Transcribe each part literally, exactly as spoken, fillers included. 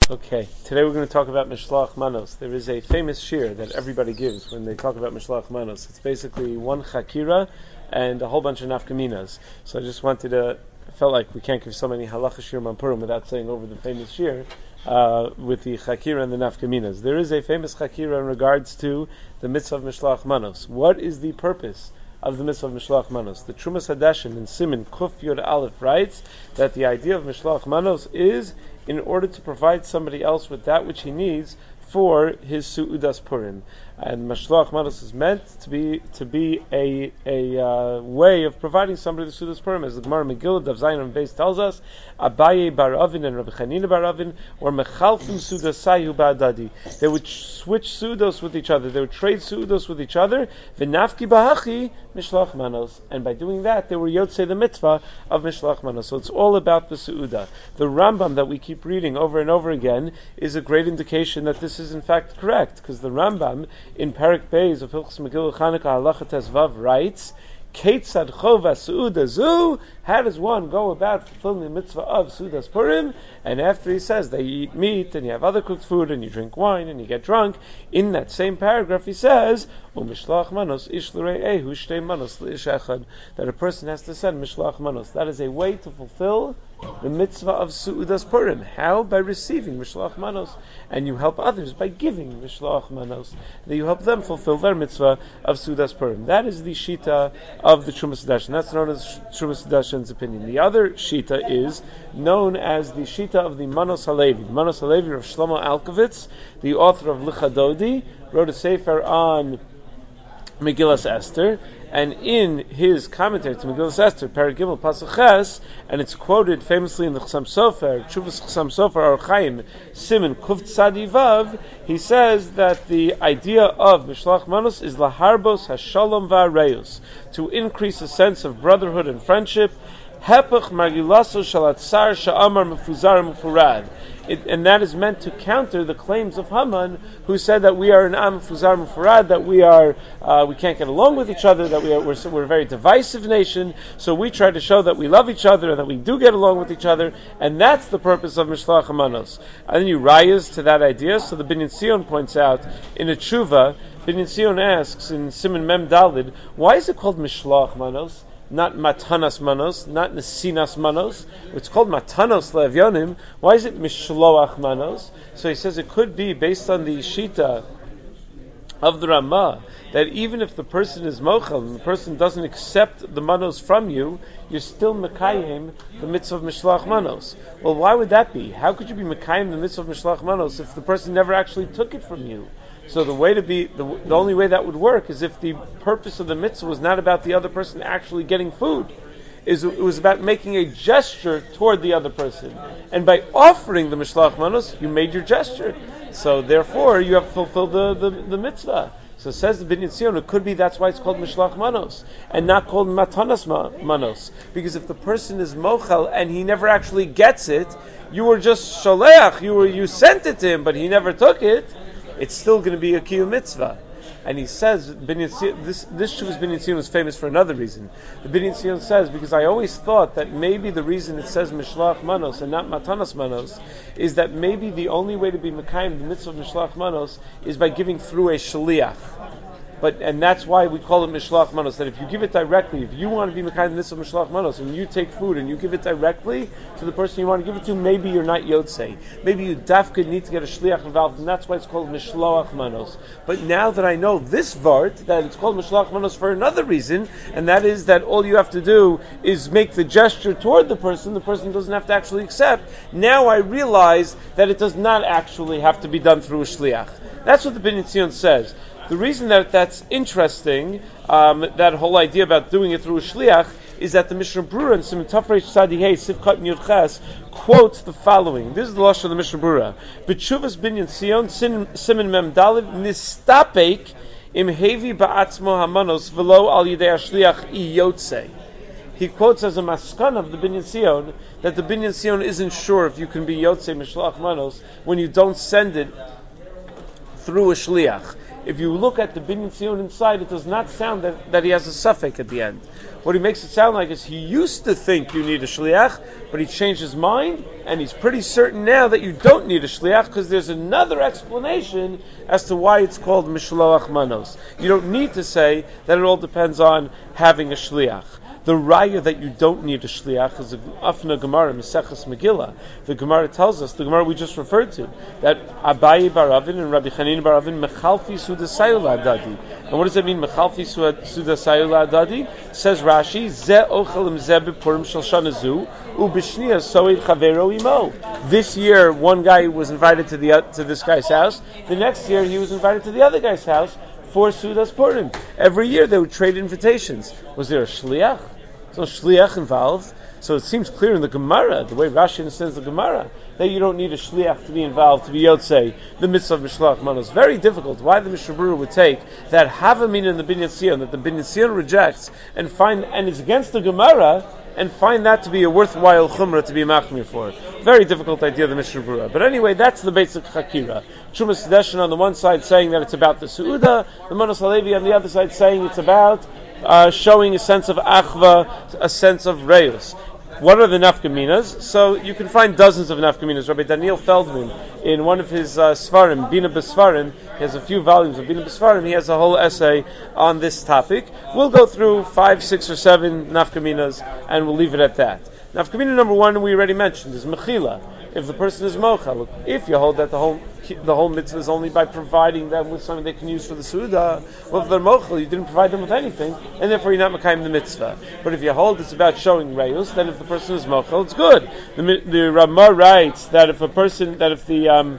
Okay, today we're going to talk about Mishloach Manos. There is a famous shir that everybody gives when they talk about Mishloach Manos. It's basically one chakira and a whole bunch of nafkaminas. So I just wanted to, I felt like we can't give so many halacha shir mampurim without saying over the famous shir uh, with the chakira and the nafkaminas. There is a famous chakira in regards to the mitzvah of Mishloach Manos. What is the purpose of the mitzvah of Mishloach Manos? The Trumas Hadashim in Siman Kuf Yod Aleph writes that the idea of Mishloach Manos is in order to provide somebody else with that which he needs for his Su'udas Purim. And Mishloach Manos is meant to be to be a a uh, way of providing somebody the Su'udas Purim, as the Gemara Megillah Daf Zayin and Beis tells us, Abaye bar Avin and Rabbi Chanina bar Avin or Mechalfim Sudasayu ba'adadi. They would switch Su'udos with each other. They would trade Su'udos with each other. V'nafki b'hachi Mishloach Manos. And by doing that, they were Yotzei the mitzvah of Mishloach Manos. So it's all about the Su'udah. The Rambam that we keep reading over and over again is a great indication that this is in fact correct, because the Rambam in Parak Beis of Hilchos Megillah Chanukah Halacha Tes Vav writes, Keitzad chova su'uda zu, how does one go about fulfilling the mitzvah of Su'udas Purim? And after he says they eat meat and you have other cooked food and you drink wine and you get drunk, in that same paragraph he says, U'mishlach manos ish l're'ehu shtei manos l'ish echad, that a person has to send mishlach manos. That is a way to fulfill the mitzvah of Su'udas Purim. How? By receiving mishlach manos. And you help others by giving mishlach manos. That you help them fulfill their mitzvah of Su'udas Purim. That is the shita of the Trumas Hadashim. That's known as Trumas Hadashim's opinion. The other shita is known as the shita of the Manos Halevi. The Manos Halevi of Shlomo Alkovitz, the author of Lichadodi, wrote a sefer on Megillas Esther, and in his commentary to Megillas Esther, Perek Gimel Pasuk Ches, and it's quoted famously in the Chassam Sofer, Chuvas Chassam Sofer Or Chaim, Siman Kuf Tzadi Vav, he says that the idea of Mishloach Manos is Laharbos Hashalom Va'areus, to increase a sense of brotherhood and friendship. Hepech Margilaso Shalatzar Sha'amar Mefuzar Mefurad. It, and that is meant to counter the claims of Haman, who said that we are an Am Fuzar Mufurad, that we are uh, we can't get along with each other, that we are we're, we're a very divisive nation. So we try to show that we love each other and that we do get along with each other, and that's the purpose of Mishloach Manos. And then you rise to that idea. So the Binyan Sion points out in a tshuva, Binyan Sion asks in Siman Mem Dalid, why is it called Mishloach Manos? Not Matanas Manos, not Nesinas Manos. It's called Matanos Le'evyonim. Why is it Mishloach Manos? So he says it could be based on the Shita of the Ramah, that even if the person is mochel and the person doesn't accept the manos from you, you're still mekayim the mitzvah of Mishloach Manos. Well, why would that be? How could you be mekayim the mitzvah of Mishloach Manos if the person never actually took it from you? So the way to be, the, the only way that would work is if the purpose of the mitzvah was not about the other person actually getting food. Is it was about making a gesture toward the other person. And by offering the Mishloach Manos, you made your gesture. So therefore, you have fulfilled the, the, the mitzvah. So says the Binyan Sion, it could be that's why it's called Mishloach Manos and not called Matanas Manos. Because if the person is mochel and he never actually gets it, you were just sholeach, you were you sent it to him, but he never took it, it's still going to be a kiyum mitzvah. And he says, Binyan Sion, this this Shuvas Binyan Sion is famous for another reason. The Binyan Sion says, because I always thought that maybe the reason it says Mishloach Manos and not Matanas Manos is that maybe the only way to be Mekayim the mitzvah of Mishloach Manos is by giving through a shaliach. But and that's why we call it Mishloach Manos, that if you give it directly, if you want to be Mekayim the mitzvah of Mishloach Manos, and you take food and you give it directly to the person you want to give it to, maybe you're not Yotzei. Maybe you dafka need to get a shliach involved, and that's why it's called Mishloach Manos. But now that I know this vart, that it's called Mishloach Manos for another reason, and that is that all you have to do is make the gesture toward the person, the person doesn't have to actually accept. Now I realize that it does not actually have to be done through a shliach. That's what the Binyan Sion says. The reason that that's interesting, um, that whole idea about doing it through a shliach, is that the Mishnah Brura in Siman Tafresh Tzadihei Sivkat Yud Ches quotes the following. This is the lashon of the Mishnah Brura. B'tshuvas Binyan Sion Siman Mem Dalid Nistapek Im Hevi Ba'atzmo Hamanos V'lo Al Yidei Shliach I Yotzei. He quotes as a maskan of the Binyan Sion that the Binyan Sion isn't sure if you can be Yotzei Mishloach Manos when you don't send it through a shliach. if you look at the Binyan Tzion inside, it does not sound that, that he has a suffix at the end. What he makes it sound like is he used to think you need a shliach, but he changed his mind, and he's pretty certain now that you don't need a shliach because there's another explanation as to why it's called mishloach manos. You don't need to say that it all depends on having a shliach. The raya that you don't need a shliach is a Afna Gemara, Maseches Megillah. The Gemara tells us, the Gemara we just referred to, that Abaye Baravin and Rabbi Chanina Baravin Mechalfi Sudasayula Adadi. And what does that mean, Mechalfi Sudasayula Adadi? Says Rashi, Ze Ochelim Ze Bepurim Shel Shana Zu, Ubishniya Soed Chavero Imo. This year, one guy was invited to the to this guy's house. The next year, he was invited to the other guy's house for Sudas Purim. Every year they would trade invitations. Was there a shliach? There's no shliach involved. So it seems clear in the Gemara, the way Rashi understands the Gemara, that you don't need a shliach to be involved, to be yotzei, the mitzvah of Mishloach Manos. Very difficult. Why the Mishnah Berurah would take that Havamin in the Binyan Tzion, that the Binyan Tzion rejects, and find, and is against the Gemara, and find that to be a worthwhile chumrah to be machmir for. Very difficult idea, the Mishnah Berurah. But anyway, that's the basic chakira. Trumas Sedeshin on the one side saying that it's about the Su'uda, the Manos Halevi on the other side saying it's about uh, showing a sense of achva, a sense of reus. What are the nafkaminas? So you can find dozens of nafkaminas. Rabbi Daniel Feldman, in one of his uh, Svarim, Bina B'Sfarim, he has a few volumes of Bina B'Sfarim, he has a whole essay on this topic. We'll go through five, six, or seven nafkaminas, and we'll leave it at that. Nafkamina number one, we already mentioned, is mechila. If the person is mochel, if you hold that the whole the whole mitzvah is only by providing them with something they can use for the suda, well, if they're mochel, you didn't provide them with anything, and therefore you're not mekayim the mitzvah. But if you hold it's about showing reus, then if the person is mochel, it's good. The, the Ramah writes that if a person, that if the um,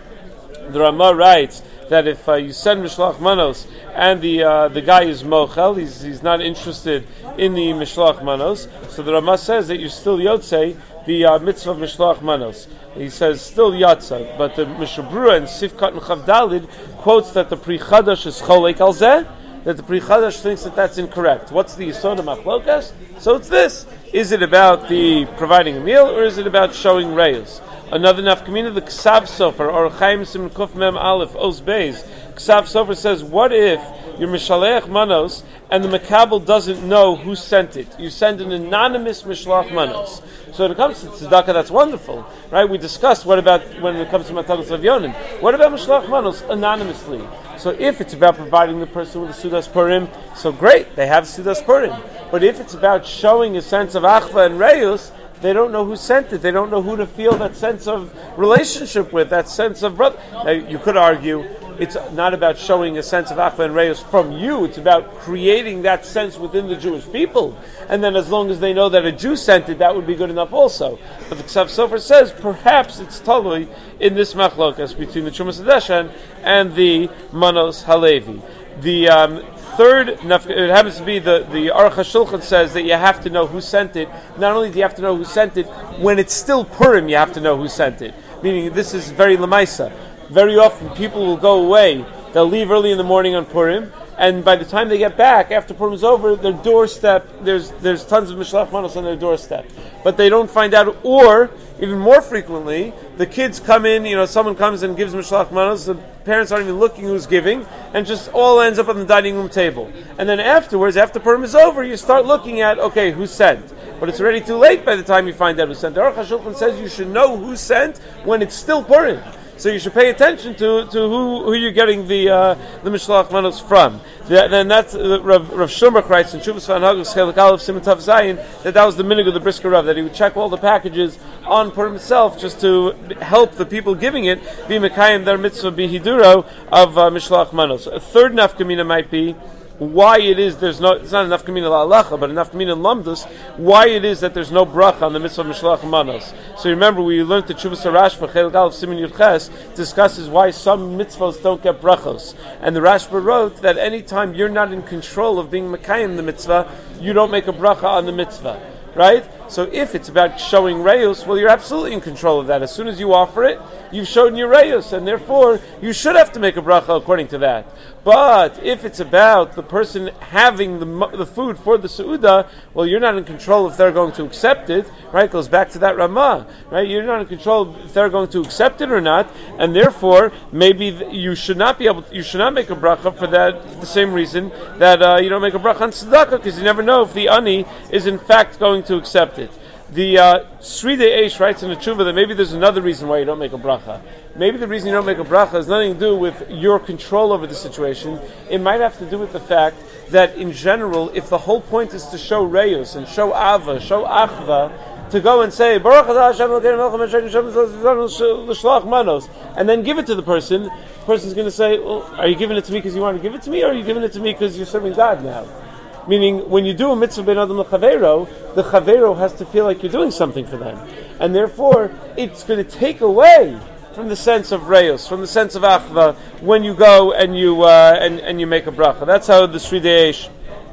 the Ramah writes that if uh, you send Mishloach Manos and the uh, the guy is mochel, he's he's not interested in the Mishloach Manos, so the Ramah says that you're still yotzei the uh, mitzvah of Mishloach Manos. He says still yatsa, but the Mishnah Berurah in Sifkat and Chavdalid quotes that the Pri Chadash is cholek al zeh, that the Pri Chadash thinks that that's incorrect. What's the Yisod of Machlokas? So it's this: is it about the providing a meal, or is it about showing reus? Another nafkamina, the Ksav Sofer, or Chaim Sim Kuf Mem Aleph Os Beis. Ksav Sofer says, what if you're Mishaleach Manos and the Makabel doesn't know who sent it? You send an anonymous Mishloach Manos. So when it comes to tzedakah, that's wonderful, right? We discussed what about when it comes to Matanos Levyonim. What about Mishloach Manos anonymously? So if it's about providing the person with a Sudas Purim, so great, they have Sudas Purim. But if it's about showing a sense of achva and reus, they don't know who sent it. They don't know who to feel that sense of relationship with, that sense of brother. Now, you could argue it's not about showing a sense of achva and reus from you. It's about creating that sense within the Jewish people. And then as long as they know that a Jew sent it, that would be good enough also. But the Ksav Sofer says perhaps it's totally in this machlokas between the Trumas Hadeshan and the Manos Halevi. The um, third, it happens to be the, the Aruch HaShulchan says that you have to know who sent it. Not only do you have to know who sent it, when it's still Purim, you have to know who sent it. Meaning this is very Lamaisa. Very often people will go away, they'll leave early in the morning on Purim, and by the time they get back, after Purim is over, their doorstep, there's there's tons of Mishloach Manos on their doorstep. But they don't find out, or, even more frequently, the kids come in, you know, someone comes and gives Mishloach Manos, the parents aren't even looking who's giving, and just all ends up on the dining room table. And then afterwards, after Purim is over, you start looking at, okay, who sent? But it's already too late by the time you find out who sent. The Aruch HaShulchan says you should know who sent when it's still Purim. So you should pay attention to, to who, who you're getting the uh, the Mishloach Manos from. The, then that's uh, Rav, Rav Shumach writes in Shuvas Vanhagos Chelik Aleph Siman Tav Zayin that that was the minig of the Brisker Rav, that he would check all the packages on Purim itself just to help the people giving it be mekayim their mitzvah bihiduro of uh, Mishloach Manos. A third nafkamina might be why it is there's no, it's not enough kamina la'alacha, but enough kamina lamdus, why it is that there's no bracha on the mitzvah of Mishloach Manos. So remember, we learned the Chuvas Rashba, Chelik Aleph Siman Yud Ches, discusses why some mitzvahs don't get brachos. And the Rashba wrote that anytime you're not in control of being mekayim the mitzvah, you don't make a bracha on the mitzvah. Right? So if it's about showing reus, well, you're absolutely in control of that. As soon as you offer it, you've shown your reyus, and therefore you should have to make a bracha according to that. But if it's about the person having the the food for the seuda, well, you're not in control if they're going to accept it, right? It goes back to that Ramah, right? You're not in control if they're going to accept it or not, and therefore maybe you should not be able, to, you should not make a bracha for that, for the same reason that uh, you don't make a bracha on tzedakah, because you never know if the ani is in fact going to accept it. The uh, Sridei Eish writes in the Tshuva that maybe there's another reason why you don't make a bracha. Maybe the reason you don't make a bracha has nothing to do with your control over the situation. It might have to do with the fact that in general, if the whole point is to show reyus and show ava, show achva, to go and say Baruch Atah Hashem Elokeinu L'Shalach Manos, and then give it to the person, the person's going to say, well, are you giving it to me because you want to give it to me, or are you giving it to me because you're serving God now? Meaning, when you do a mitzvah ben adam l'chavero, the chavero has to feel like you're doing something for them, and therefore it's going to take away from the sense of reyos, from the sense of achva, when you go and you uh, and and you make a bracha. That's how the Sridei Eish,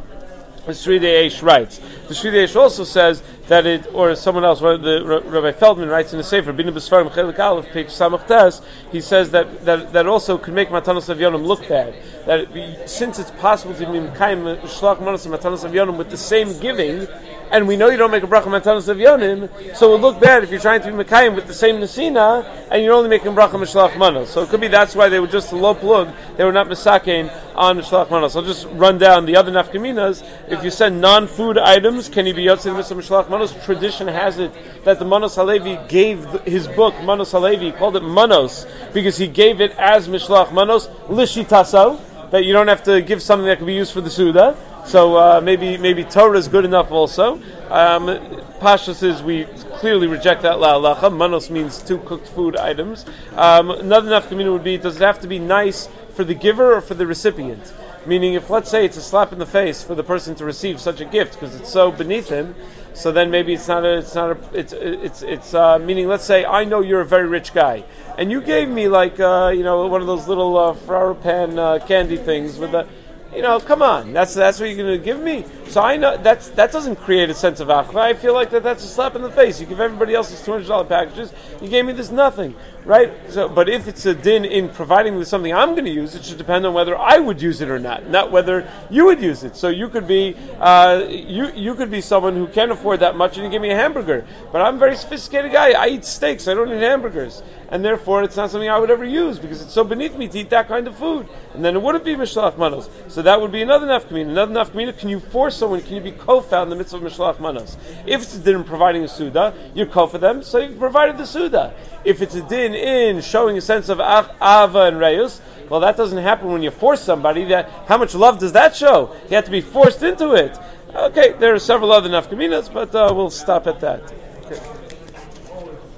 the Sridei Eish writes. The Sridei Eish also says that it, or someone else, the Rabbi Feldman writes in the Sefer Bina B'Sfarim Chelik Aleph, page Samach Tes, he says that, that that also could make Matanos Avyonim look bad. That it, since it's possible to be Mekayim Shlach Manos and Matanos Avyonim with the same giving, and we know you don't make a bracha Matanos Avyonim, so it would look bad if you're trying to be Mekayim with the same Nesina, and you're only making bracha Mishlach Manos. So it could be that's why they were just a low plug, they were not Misakein on Mishlach Manos. I'll just run down the other nafkaminas. If you send non-food items, can you be Yotzei Mitzvah Mishlach Manos? Tradition has it that the Manos Halevi gave his book, Manos Halevi, he called it Manos, because he gave it as Mishlach Manos, Lishitaso, that you don't have to give something that could be used for the Suda. So uh, maybe maybe Torah is good enough also. Um, Pashas is we clearly reject that la'alacha. Manos means two cooked food items. Um, another nafkamina would be, does it have to be nice for the giver or for the recipient? Meaning, if let's say it's a slap in the face for the person to receive such a gift because it's so beneath him, so then maybe it's not a, it's not a, it's it's it's uh, meaning. Let's say I know you're a very rich guy, and you gave me like uh, you know one of those little uh, Ferraro pan uh, candy things with a. You know, come on. That's that's what you're going to give me. So I know that's that doesn't create a sense of achva. I feel like that that's a slap in the face. You give everybody else's two hundred dollars packages. You gave me this nothing, right? So, but if it's a din in providing me with something I'm going to use, it should depend on whether I would use it or not, not whether you would use it. So you could be uh, you you could be someone who can't afford that much, and you give me a hamburger. But I'm a very sophisticated guy. I eat steaks. I don't eat hamburgers. And therefore, it's not something I would ever use because it's so beneath me to eat that kind of food. And then it wouldn't be Mishlach Manos. So that would be another nafkamina. Another nafkamina, can you force someone, can you be kofa in the midst of Mishlach Manos? If it's a din in providing a Suda, you're kofa them, so you've provided the Suda. If it's a din in showing a sense of ava and reyus, well, that doesn't happen when you force somebody. That how much love does that show? You have to be forced into it. Okay, there are several other nafkaminas, but uh, we'll stop at that. Okay.